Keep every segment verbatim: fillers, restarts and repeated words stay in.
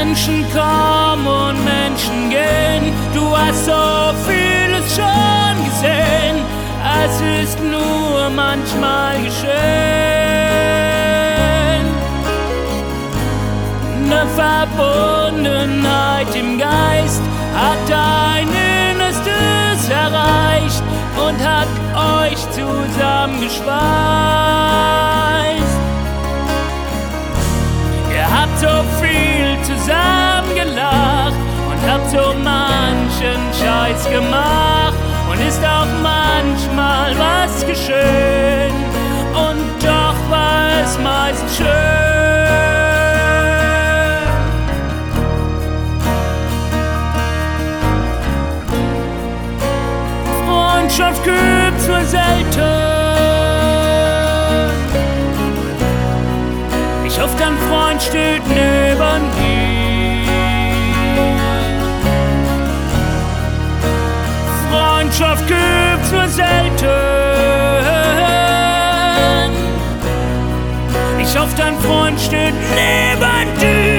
Menschen kommen und Menschen gehen, du hast so vieles schon gesehen, es ist nur manchmal geschehen. Ne Verbundenheit im Geist hat dein Innerstes erreicht und hat euch zusammengeschweißt. Ihr habt so viel zusammen gelacht und habt so manchen Scheiß gemacht und ist auch manchmal was geschehen und doch war es meist schön. Freundschaft gibt's nur selten. Ich hoffe, dein Freund steht neben dir. Freundschaft gibt's nur selten. Ich hoffe, dein Freund steht neben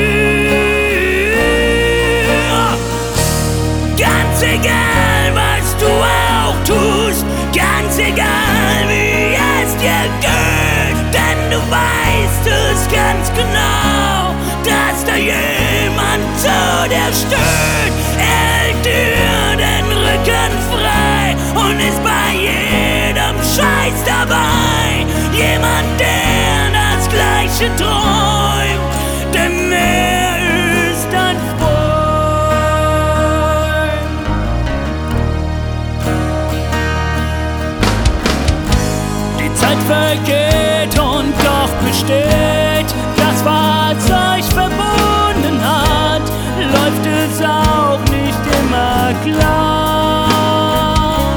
dir. Ganz egal, was du auch tust, ganz egal, wie es dir geht, denn du weißt es ganz genau, dass da jemand zu dir steht. Er hält dir den Rücken frei und ist bei jedem Scheiß dabei. Jemand, der das Gleiche träumt, denn er ist dein Freund. Die Zeit vergeht und doch besteht das, was euch verbunden hat, läuft es auch nicht immer klar.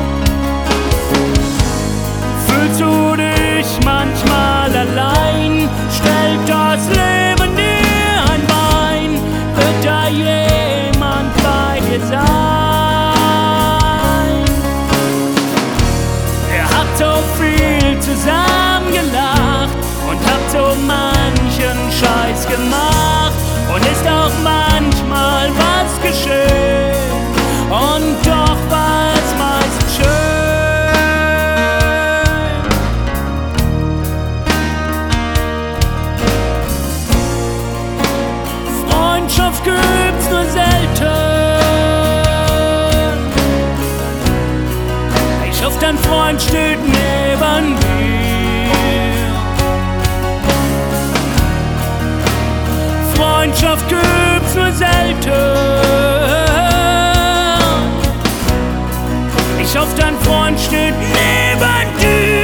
Fühlst du dich manchmal allein, stellt das Leben dir ein Bein, wird da jemand bei dir sein? Ihr habt so viel zusammen gelacht und habt so manchen Scheiß gemacht und ist auch manchmal was geschehen und doch war es meist schön. Freundschaft gibt's nur selten. Ich hoffe, dein Freund steht neben dir. Freundschaft gibt's nur selten. Ich hoffe, dein Freund steht neben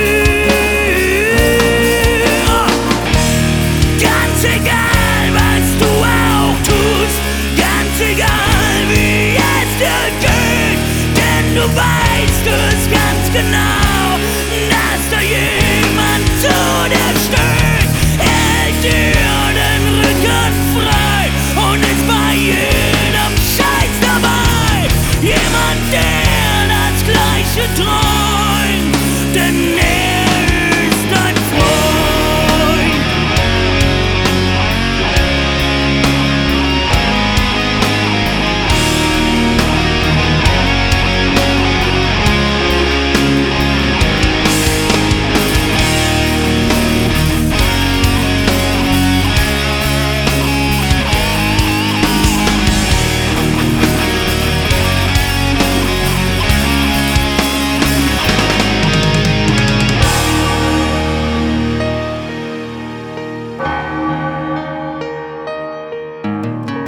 dir. Ganz egal, was du auch tust, ganz egal, wie es dir geht, denn du weißt es ganz genau, dass da jemand zu dir steht. Er hält dir den Rücken frei und ist bei jedem Scheiß dabei. Jemand, der das Gleiche träumt, denn er ist dein Freund.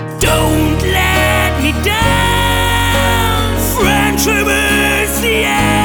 Don't let me down. Friendship is the end.